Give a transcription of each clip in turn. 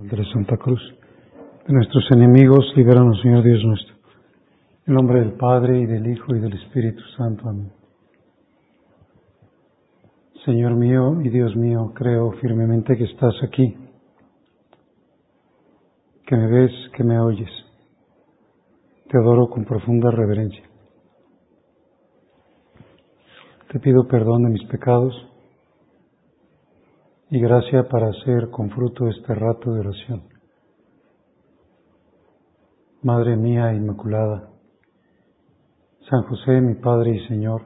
de la Santa Cruz. De nuestros enemigos, líbranos, Señor Dios nuestro. En el nombre del Padre, y del Hijo, y del Espíritu Santo. Amén. Señor mío y Dios mío, creo firmemente que estás aquí, que me ves, que me oyes. Te adoro con profunda reverencia. Te pido perdón de mis pecados y gracia para hacer con fruto este rato de oración. Madre mía Inmaculada, San José, mi Padre y Señor,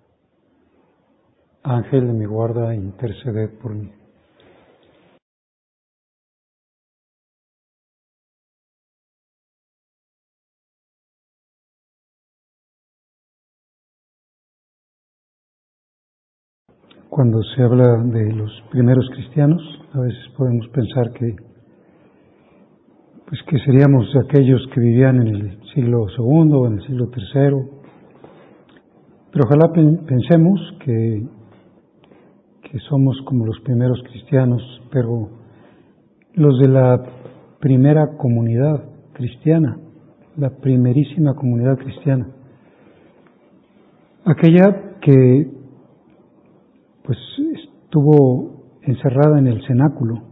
Ángel de mi guarda, interceded por mí. Cuando se habla de los primeros cristianos, a veces podemos pensar que seríamos aquellos que vivían en el siglo II o en el siglo III, pero ojalá pensemos que somos como los primeros cristianos, pero los de la primera comunidad cristiana, la primerísima comunidad cristiana, aquella que estuvo encerrada en el cenáculo.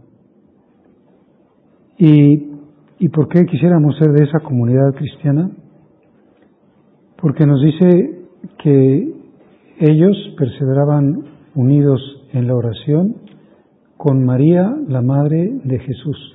¿Y por qué quisiéramos ser de esa comunidad cristiana? Porque nos dice que ellos perseveraban unidos en la oración con María, la Madre de Jesús.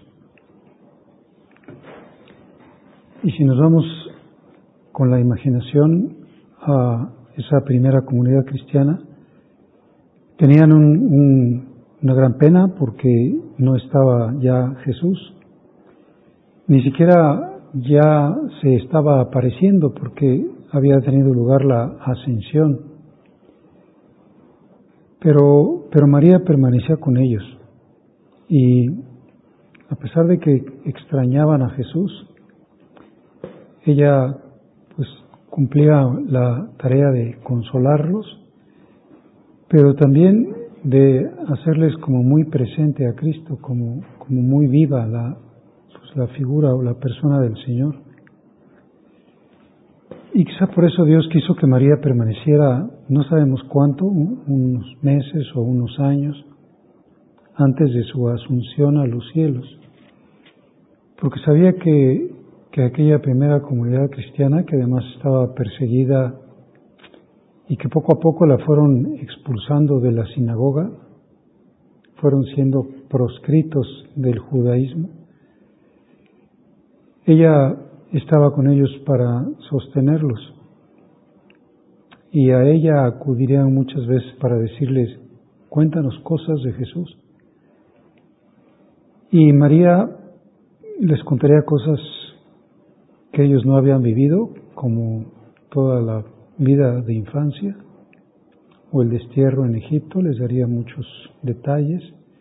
Y si nos vamos con la imaginación a esa primera comunidad cristiana, tenían una gran pena porque no estaba ya Jesús, ni siquiera ya se estaba apareciendo porque había tenido lugar la ascensión. Pero María permanecía con ellos y a pesar de que extrañaban a Jesús, ella cumplía la tarea de consolarlos, pero también de hacerles como muy presente a Cristo, como muy viva la figura o la persona del Señor. Y quizá por eso Dios quiso que María permaneciera, no sabemos cuánto, unos meses o unos años, antes de su asunción a los cielos, porque sabía que aquella primera comunidad cristiana, que además estaba perseguida y que poco a poco la fueron expulsando de la sinagoga, fueron siendo proscritos del judaísmo, ella estaba con ellos para sostenerlos y a ella acudirían muchas veces para decirles: cuéntanos cosas de Jesús. Y María les contaría cosas que ellos no habían vivido, como toda la vida de infancia o el destierro en Egipto, les daría muchos detalles,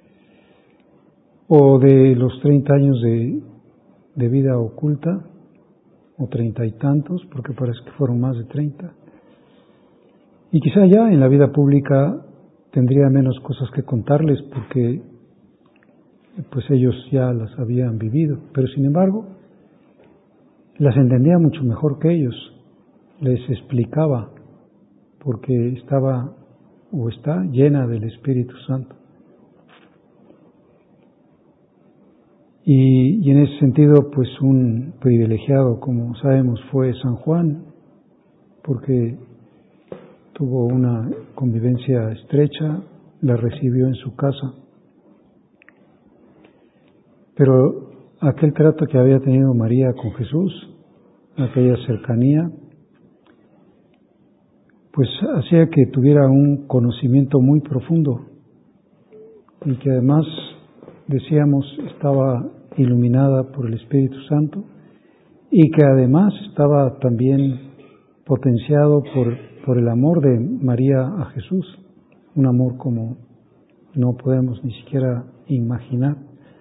o de los 30 años de vida oculta, o 30 y tantos, porque parece que fueron más de 30. Y quizá ya en la vida pública tendría menos cosas que contarles, porque ellos ya las habían vivido, pero sin embargo las entendía mucho mejor que ellos, les explicaba, porque estaba o está llena del Espíritu Santo. Y en ese sentido, un privilegiado, como sabemos, fue San Juan, porque tuvo una convivencia estrecha, la recibió en su casa. Pero aquel trato que había tenido María con Jesús, aquella cercanía, hacía que tuviera un conocimiento muy profundo y que además, decíamos, estaba iluminada por el Espíritu Santo y que además estaba también potenciado por el amor de María a Jesús, un amor como no podemos ni siquiera imaginar.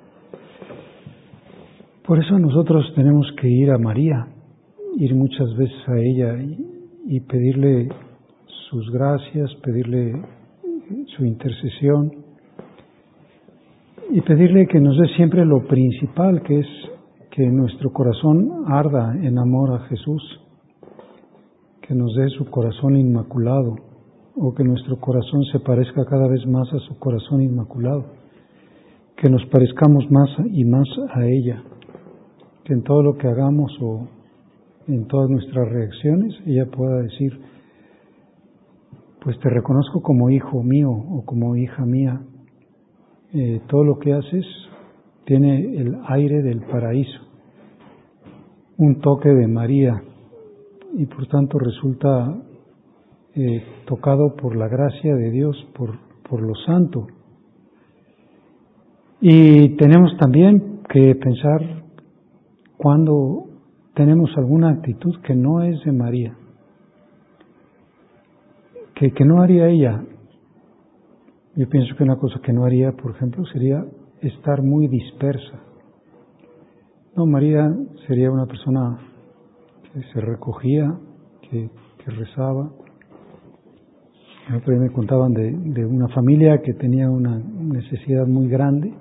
Por eso nosotros tenemos que ir a María, ir muchas veces a ella y pedirle sus gracias, pedirle su intercesión y pedirle que nos dé siempre lo principal, que es que nuestro corazón arda en amor a Jesús, que nos dé su corazón inmaculado, o que nuestro corazón se parezca cada vez más a su corazón inmaculado, que nos parezcamos más y más a ella, que en todo lo que hagamos o en todas nuestras reacciones ella pueda decir: pues te reconozco como hijo mío o como hija mía, todo lo que haces tiene el aire del paraíso, un toque de María, y por tanto resulta tocado por la gracia de Dios, por lo santo. Y tenemos también que pensar cuando tenemos alguna actitud que no es de María, que no haría ella. Yo pienso que una cosa que no haría, por ejemplo, sería estar muy dispersa. No, María sería una persona que se recogía, que rezaba. El otro día me contaban de una familia que tenía una necesidad muy grande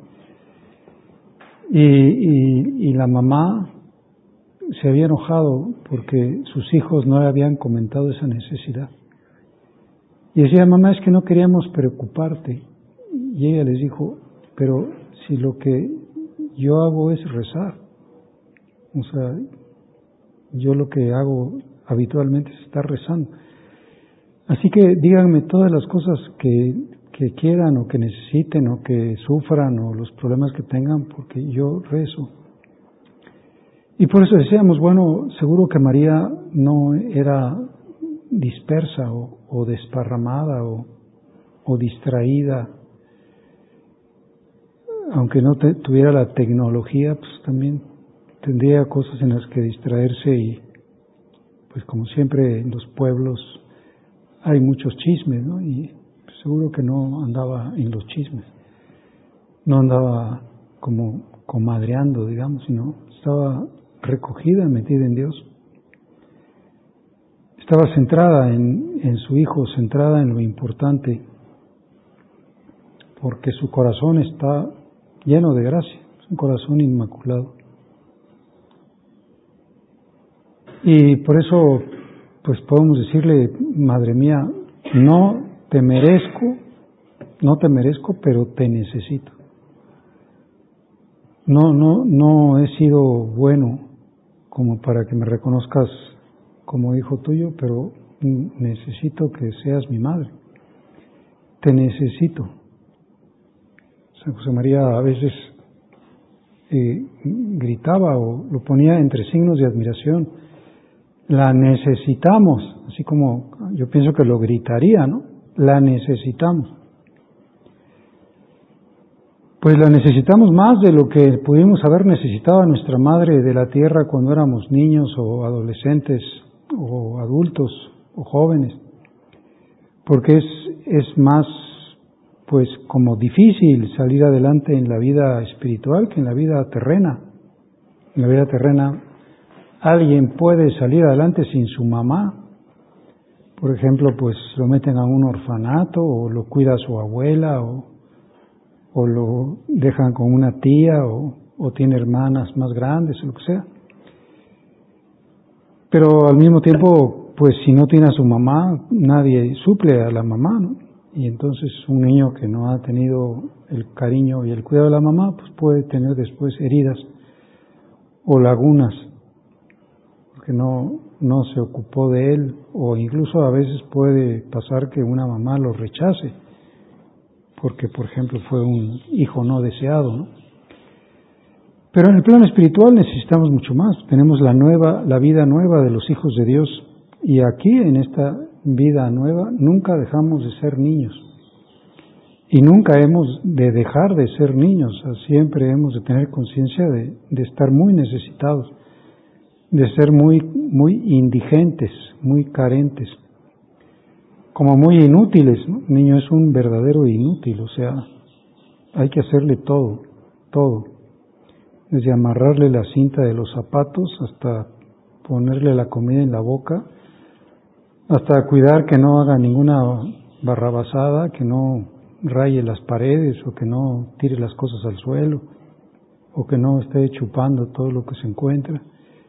y la mamá se había enojado porque sus hijos no le habían comentado esa necesidad. Y decía: mamá, es que no queríamos preocuparte. Y ella les dijo: pero si lo que yo hago es rezar, o sea, yo lo que hago habitualmente es estar rezando. Así que díganme todas las cosas que quieran o que necesiten o que sufran o los problemas que tengan, porque yo rezo. Y por eso decíamos, bueno, seguro que María no era dispersa o desparramada o distraída, aunque no tuviera la tecnología, pues también tendría cosas en las que distraerse, y pues como siempre en los pueblos hay muchos chismes, ¿no? Y seguro que no andaba en los chismes, no andaba como comadreando, digamos, sino estaba recogida, metida en Dios. Estaba centrada en su Hijo, centrada en lo importante, porque su corazón está lleno de gracia, es un corazón inmaculado. Y por eso, pues podemos decirle: madre mía, no te merezco, pero te necesito. No he sido bueno como para que me reconozcas como hijo tuyo, pero necesito que seas mi madre. Te necesito. San José María a veces gritaba o lo ponía entre signos de admiración: la necesitamos, así como yo pienso que lo gritaría, ¿no? La necesitamos. Pues la necesitamos más de lo que pudimos haber necesitado a nuestra madre de la tierra cuando éramos niños o adolescentes o adultos o jóvenes, porque es más, pues, como difícil salir adelante en la vida espiritual que en la vida terrena. En la vida terrena alguien puede salir adelante sin su mamá. Por ejemplo, pues lo meten a un orfanato o lo cuida su abuela o lo dejan con una tía o tiene hermanas más grandes o lo que sea. Pero al mismo tiempo, pues si no tiene a su mamá, nadie suple a la mamá, ¿no? Y entonces un niño que no ha tenido el cariño y el cuidado de la mamá, pues puede tener después heridas o lagunas, porque no se ocupó de él, o incluso a veces puede pasar que una mamá lo rechace, porque por ejemplo fue un hijo no deseado, ¿no? Pero en el plano espiritual necesitamos mucho más. Tenemos la vida nueva de los hijos de Dios, y aquí en esta vida nueva nunca dejamos de ser niños y nunca hemos de dejar de ser niños. Siempre hemos de tener conciencia de estar muy necesitados, de ser muy indigentes, muy carentes, como muy inútiles, ¿no? El niño es un verdadero inútil, o sea, hay que hacerle todo, desde amarrarle la cinta de los zapatos hasta ponerle la comida en la boca, hasta cuidar que no haga ninguna barrabasada, que no raye las paredes, o que no tire las cosas al suelo, o que no esté chupando todo lo que se encuentra.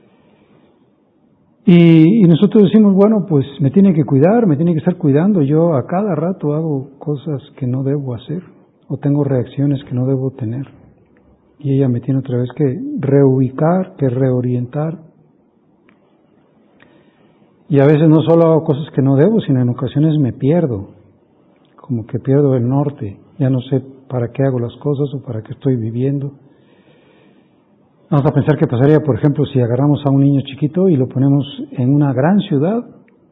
Y nosotros decimos, bueno, pues me tiene que cuidar, me tiene que estar cuidando. Yo a cada rato hago cosas que no debo hacer, o tengo reacciones que no debo tener. Y ella me tiene otra vez que reubicar, que reorientar. Y a veces no solo hago cosas que no debo, sino en ocasiones me pierdo, como que pierdo el norte. Ya no sé para qué hago las cosas o para qué estoy viviendo. Vamos a pensar qué pasaría, por ejemplo, si agarramos a un niño chiquito y lo ponemos en una gran ciudad,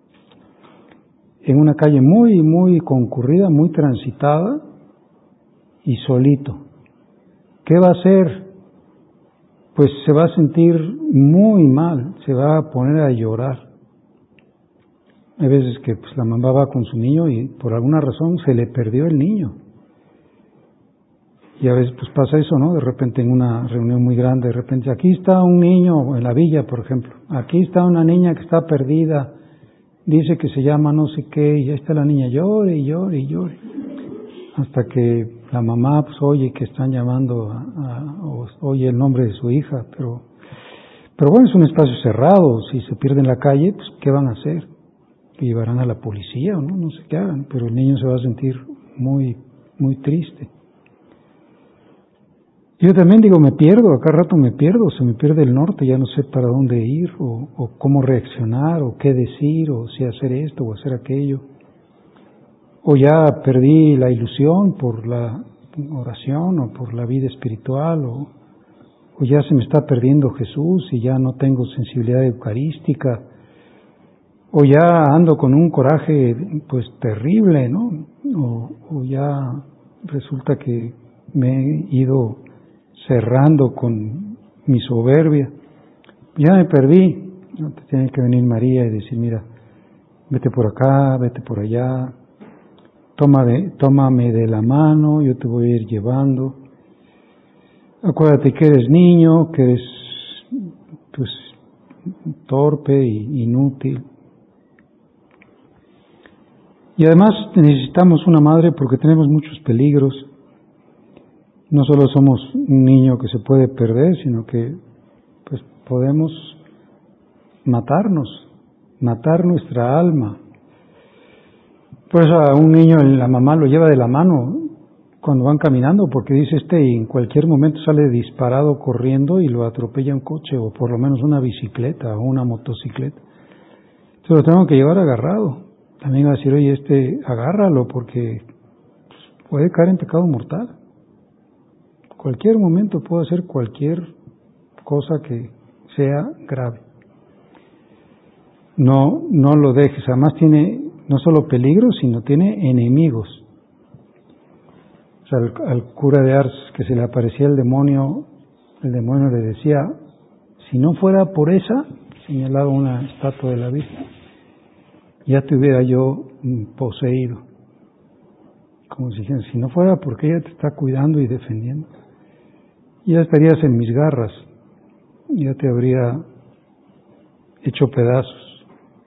en una calle muy, muy concurrida, muy transitada y solito. ¿Qué va a hacer? Pues se va a sentir muy mal, se va a poner a llorar. Hay veces que pues, la mamá va con su niño y por alguna razón se le perdió el niño. Y a veces pues pasa eso, ¿no? De repente en una reunión muy grande, de repente aquí está un niño, en la villa por ejemplo, aquí está una niña que está perdida, dice que se llama no sé qué, y ahí está la niña, llore y llore y llore. Hasta que la mamá pues oye que están llamando o oye el nombre de su hija, pero bueno, es un espacio cerrado, si se pierde en la calle, pues ¿qué van a hacer? ¿Que llevarán a la policía o no sé qué hagan? Pero el niño se va a sentir muy, muy triste. Yo también digo, me pierdo, a cada rato me pierdo, se me pierde el norte, ya no sé para dónde ir, o cómo reaccionar, o qué decir, o si hacer esto o hacer aquello. O ya perdí la ilusión por la oración o por la vida espiritual, o ya se me está perdiendo Jesús y ya no tengo sensibilidad eucarística, o ya ando con un coraje pues terrible, ¿no? O ya resulta que me he ido cerrando con mi soberbia. Ya me perdí. ¿No? Te tiene que venir María y decir, mira, vete por acá, vete por allá, tómame de la mano, yo te voy a ir llevando. Acuérdate que eres niño, que eres pues torpe e inútil. Y además necesitamos una madre porque tenemos muchos peligros. No solo somos un niño que se puede perder, sino que pues podemos matar nuestra alma. Por eso a un niño la mamá lo lleva de la mano cuando van caminando, porque dice y en cualquier momento sale disparado corriendo y lo atropella un coche, o por lo menos una bicicleta o una motocicleta. Entonces lo tengo que llevar agarrado. También va a decir, oye, agárralo porque puede caer en pecado mortal. Cualquier momento puede hacer cualquier cosa que sea grave. No lo dejes, además tiene no solo peligros, sino tiene enemigos. O sea, al cura de Ars que se le aparecía el demonio le decía, si no fuera por esa, señalaba una estatua de la Virgen, ya te hubiera yo poseído. Como si dijeran, si no fuera porque ella te está cuidando y defendiendo, ya estarías en mis garras, ya te habría hecho pedazos.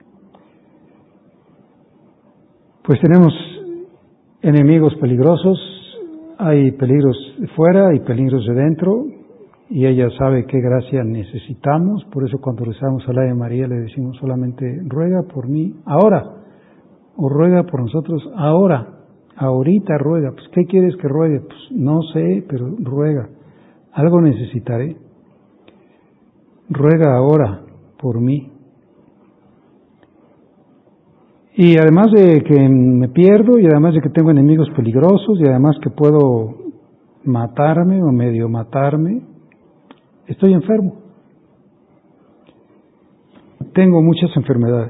Pues tenemos enemigos peligrosos, hay peligros de fuera y peligros de dentro, y ella sabe qué gracia necesitamos. Por eso cuando rezamos a la de María le decimos solamente, ruega por mí ahora, o ruega por nosotros ahora, ahorita ruega. Pues ¿qué quieres que ruegue? Pues no sé, pero ruega, algo necesitaré. Ruega ahora por mí. Y además de que me pierdo, y además de que tengo enemigos peligrosos, y además que puedo matarme o medio matarme, estoy enfermo. Tengo muchas enfermedades.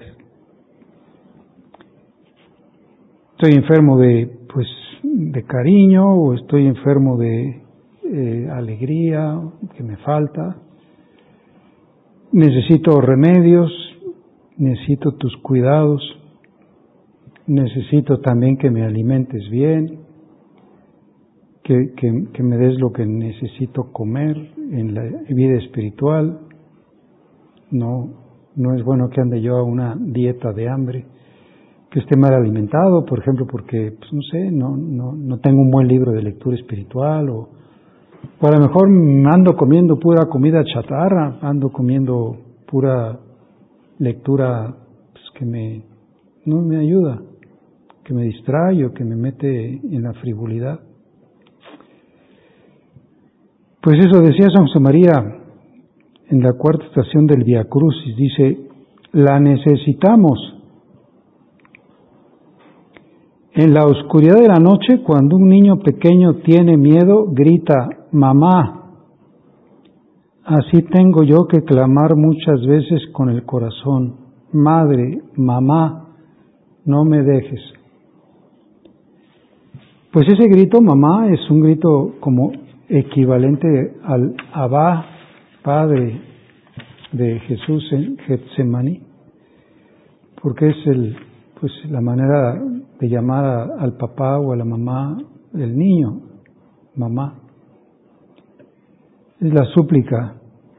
Estoy enfermo de cariño, o estoy enfermo de alegría que me falta. Necesito remedios, necesito tus cuidados. Necesito también que me alimentes bien, que me des lo que necesito comer en la vida espiritual. No es bueno que ande yo a una dieta de hambre, que esté mal alimentado, por ejemplo, porque, pues, no sé, no tengo un buen libro de lectura espiritual, o a lo mejor ando comiendo pura comida chatarra, ando comiendo pura lectura, pues, que no me ayuda, que me distrae o que me mete en la frivolidad. Pues eso decía San José María en la cuarta estación del Vía Crucis, dice, la necesitamos. En la oscuridad de la noche, cuando un niño pequeño tiene miedo, grita, mamá. Así tengo yo que clamar muchas veces con el corazón, madre, mamá, no me dejes. Pues ese grito, mamá, es un grito como equivalente al Abba, Padre de Jesús en Getsemaní, porque es la manera de llamar al papá o a la mamá del niño, mamá. Es la súplica.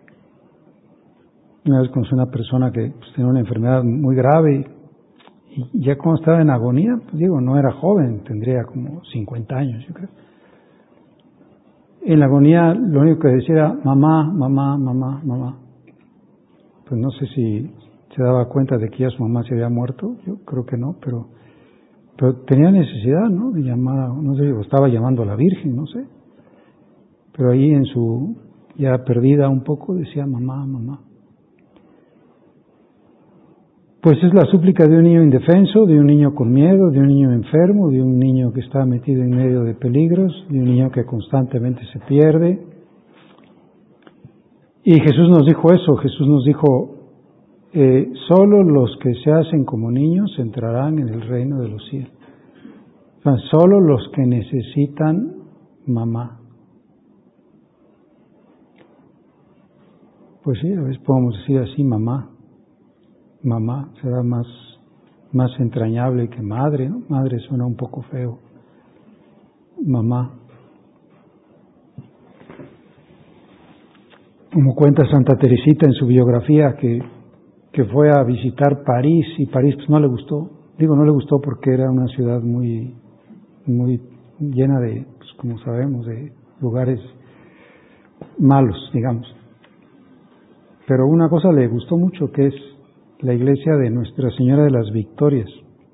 Una vez conocí a una persona que tenía una enfermedad muy grave y ya cuando estaba en agonía, pues no era joven, tendría como 50 años, yo creo. En la agonía lo único que decía era mamá, mamá, mamá, mamá. Pues no sé si se daba cuenta de que ya su mamá se había muerto, yo creo que no, pero tenía necesidad, ¿no?, de llamar, no sé, o estaba llamando a la Virgen, no sé. Pero ahí en su, ya perdida un poco, decía mamá, mamá. Pues es la súplica de un niño indefenso, de un niño con miedo, de un niño enfermo, de un niño que está metido en medio de peligros, de un niño que constantemente se pierde. Y Jesús nos dijo eso, Jesús nos dijo, solo los que se hacen como niños entrarán en el reino de los cielos. O sea, solo los que necesitan mamá. Pues sí, a veces podemos decir así, mamá. Mamá será más entrañable que madre, ¿no? Madre suena un poco feo. Mamá. Como cuenta Santa Teresita en su biografía que fue a visitar París y París pues no le gustó. No le gustó porque era una ciudad muy llena de, pues, como sabemos, de lugares malos, digamos. Pero una cosa le gustó mucho, que es la iglesia de Nuestra Señora de las Victorias.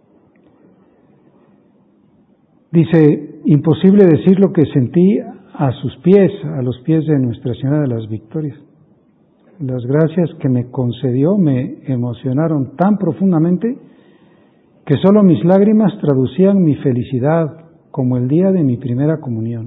Dice, imposible decir lo que sentí a los pies de Nuestra Señora de las Victorias. Las gracias que me concedió me emocionaron tan profundamente que solo mis lágrimas traducían mi felicidad, como el día de mi primera comunión.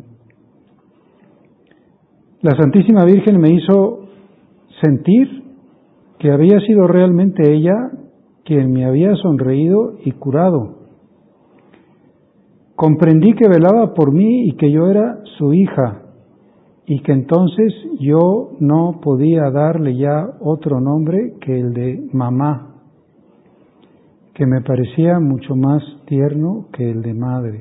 La Santísima Virgen me hizo sentir que había sido realmente ella quien me había sonreído y curado. Comprendí que velaba por mí y que yo era su hija, y que entonces yo no podía darle ya otro nombre que el de mamá, que me parecía mucho más tierno que el de madre.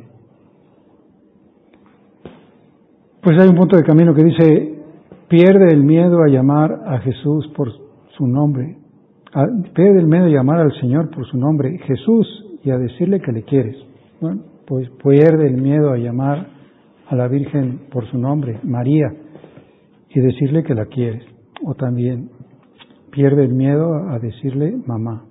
Pues hay un punto de camino que dice, pierde el miedo a llamar a Jesús por su nombre, pierde el miedo a llamar al Señor por su nombre, Jesús, y a decirle que le quieres. Bueno, pues pierde el miedo a llamar a la Virgen por su nombre, María, y decirle que la quieres. O también pierde el miedo a decirle mamá.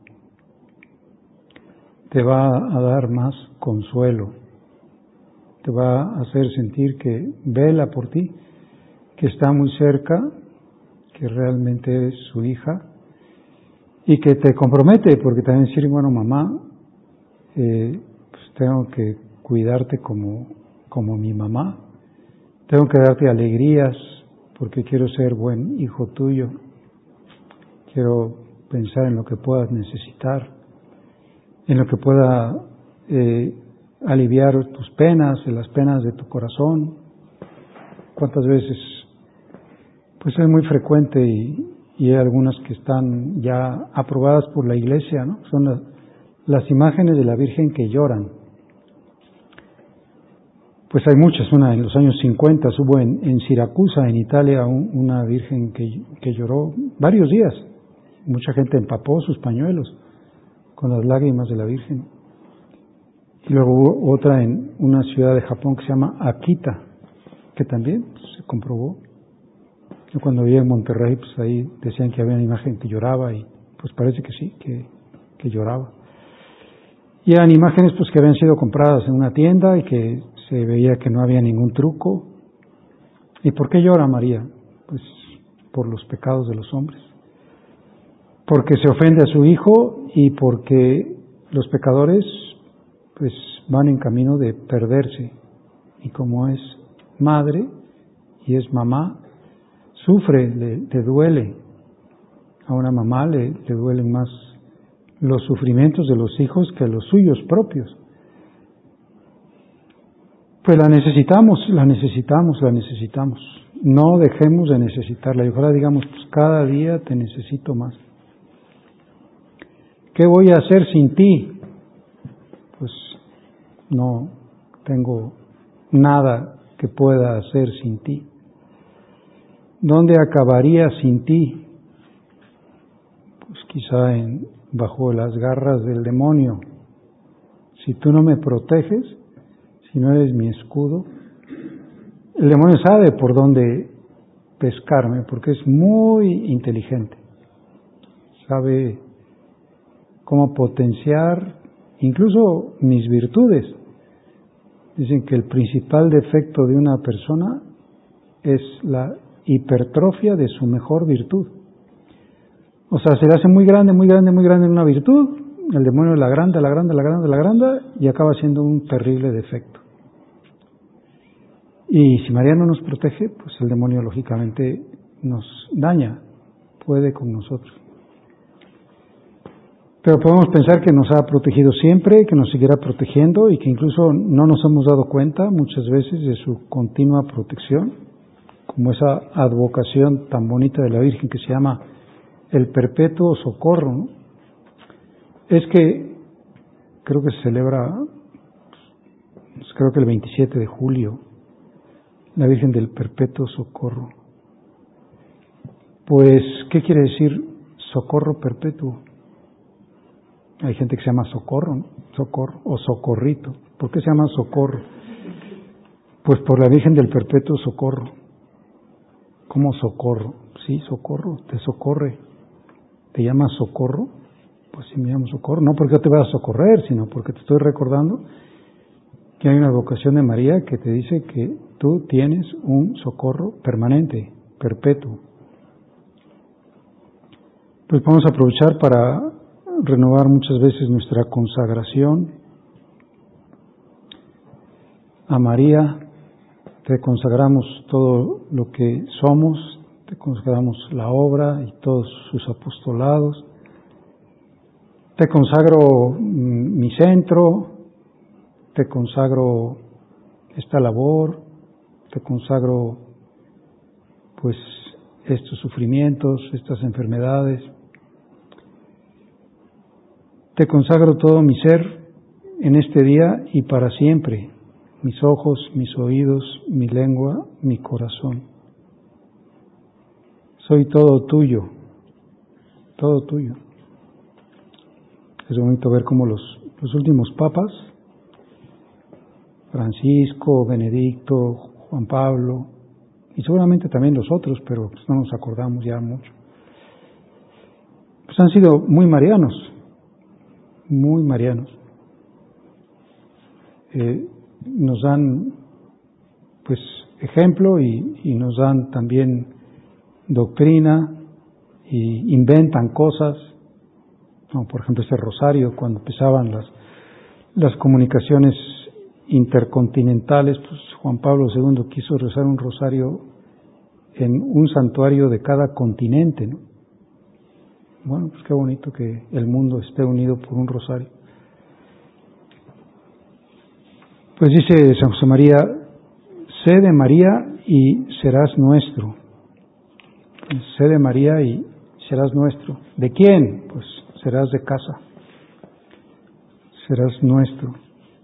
Te va a dar más consuelo, te va a hacer sentir que vela por ti, que está muy cerca, que realmente eres su hija y que te compromete, porque también decir, bueno, mamá, pues tengo que cuidarte como mi mamá, tengo que darte alegrías porque quiero ser buen hijo tuyo, quiero pensar en lo que puedas necesitar, en lo que pueda aliviar tus penas, en las penas de tu corazón. ¿Cuántas veces? Pues es muy frecuente y hay algunas que están ya aprobadas por la Iglesia, ¿no? Son las imágenes de la Virgen que lloran. Pues hay muchas. Una en los años 50 hubo en Siracusa, en Italia, una Virgen que lloró varios días. Mucha gente empapó sus pañuelos con las lágrimas de la Virgen. Y luego hubo otra en una ciudad de Japón que se llama Akita, que también se comprobó. Yo cuando vivía en Monterrey, pues ahí decían que había una imagen que lloraba y pues parece que sí, que lloraba. Y eran imágenes pues que habían sido compradas en una tienda y que se veía que no había ningún truco. ¿Y por qué llora María? Pues por los pecados de los hombres. Porque se ofende a su hijo y porque los pecadores pues van en camino de perderse. Y como es madre y es mamá, sufre, le duele. A una mamá le duelen más los sufrimientos de los hijos que los suyos propios. Pues la necesitamos. No dejemos de necesitarla. Y ojalá digamos, pues cada día te necesito más. ¿Qué voy a hacer sin ti? Pues no tengo nada que pueda hacer sin ti. ¿Dónde acabaría sin ti? Pues quizá bajo las garras del demonio. Si tú no me proteges, si no eres mi escudo, el demonio sabe por dónde pescarme, porque es muy inteligente. Sabe cómo potenciar incluso mis virtudes. Dicen que el principal defecto de una persona es la hipertrofia de su mejor virtud. O sea, se le hace muy grande en una virtud, el demonio la agranda y acaba siendo un terrible defecto. Y si María no nos protege, pues el demonio lógicamente nos daña, puede con nosotros. Pero podemos pensar que nos ha protegido siempre, que nos seguirá protegiendo y que incluso no nos hemos dado cuenta muchas veces de su continua protección, como esa advocación tan bonita de la Virgen que se llama el perpetuo socorro, ¿no? Es que creo que se celebra, creo que el 27 de julio, la Virgen del Perpetuo Socorro. Pues, ¿qué quiere decir socorro perpetuo? Hay gente que se llama socorro, ¿no? Socorro o socorrito. ¿Por qué se llama socorro? Pues por la Virgen del Perpetuo Socorro. ¿Cómo socorro? Sí, socorro, te socorre. ¿Te llamas socorro? Pues sí, me llamo socorro. No porque yo te vaya a socorrer, sino porque te estoy recordando que hay una vocación de María que te dice que tú tienes un socorro permanente, perpetuo. Pues vamos a aprovechar para renovar muchas veces nuestra consagración a María. Te consagramos todo lo que somos, te consagramos la obra y todos sus apostolados. Te consagro mi centro, te consagro esta labor, te consagro pues estos sufrimientos, estas enfermedades. Te consagro todo mi ser en este día y para siempre, mis ojos, mis oídos, mi lengua, mi corazón. Soy todo tuyo, todo tuyo. Es bonito ver cómo los últimos papas, Francisco, Benedicto, Juan Pablo, y seguramente también los otros, pero pues no nos acordamos ya mucho, pues han sido muy marianos. Nos dan pues ejemplo y nos dan también doctrina y inventan cosas, como por ejemplo este rosario. Cuando empezaban las comunicaciones intercontinentales, pues Juan Pablo II quiso rezar un rosario en un santuario de cada continente, ¿no? Bueno, pues qué bonito que el mundo esté unido por un rosario. Pues dice San José María, sé de María y serás nuestro. Sé de María y serás nuestro. ¿De quién? Pues serás de casa. Serás nuestro.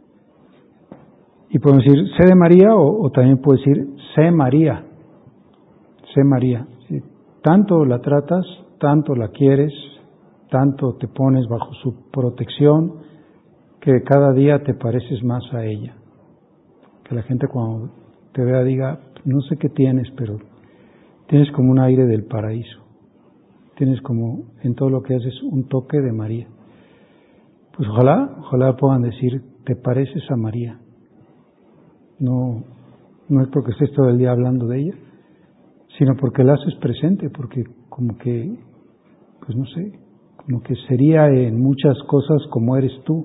Y podemos decir, sé de María o también puedo decir, sé María. Sé María. ¿Sí? Tanto la tratas, tanto la quieres, tanto te pones bajo su protección, que cada día te pareces más a ella. Que la gente cuando te vea diga, no sé qué tienes, pero tienes como un aire del paraíso. Tienes como en todo lo que haces un toque de María. Pues ojalá puedan decir, te pareces a María. No es porque estés todo el día hablando de ella, sino porque la haces presente, porque como que, pues no sé, como que sería en muchas cosas como eres tú.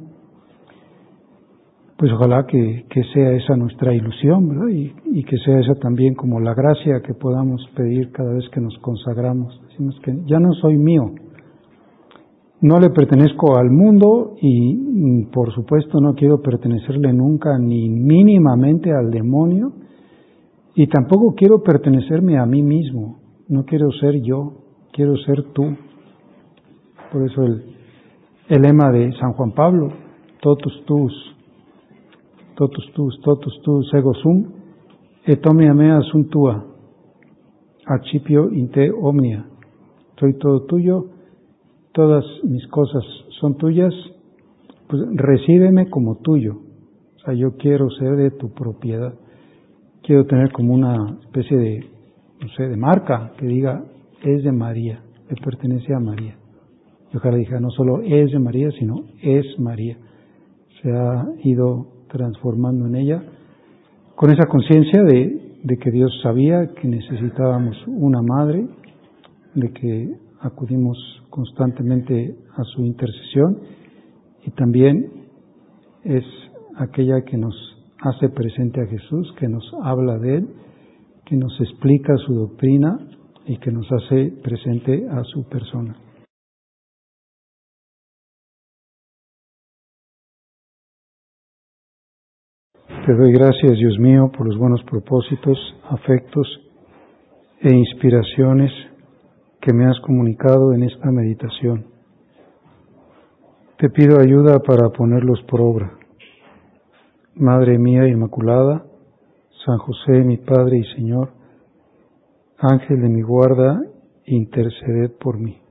Pues ojalá que sea esa nuestra ilusión, ¿verdad? Y que sea esa también como la gracia que podamos pedir cada vez que nos consagramos. Decimos que ya no soy mío, no le pertenezco al mundo y por supuesto no quiero pertenecerle nunca ni mínimamente al demonio y tampoco quiero pertenecerme a mí mismo, no quiero ser yo, quiero ser tú. Por eso el lema de San Juan Pablo, totus tus, ego sum, et omnia mea sunt tua, accipio in te omnia. Soy todo tuyo, todas mis cosas son tuyas, pues recíbeme como tuyo. O sea, yo quiero ser de tu propiedad. Quiero tener como una especie de, no sé, de marca que diga, es de María, le pertenece a María. Y ojalá diga, no solo es de María, sino es María. Se ha ido transformando en ella, con esa conciencia de que Dios sabía que necesitábamos una madre, de que acudimos constantemente a su intercesión y también es aquella que nos hace presente a Jesús, que nos habla de Él, que nos explica su doctrina y que nos hace presente a su persona. Te doy gracias, Dios mío, por los buenos propósitos, afectos e inspiraciones que me has comunicado en esta meditación. Te pido ayuda para ponerlos por obra. Madre mía Inmaculada, San José, mi Padre y Señor, Ángel de mi guarda, interceded por mí.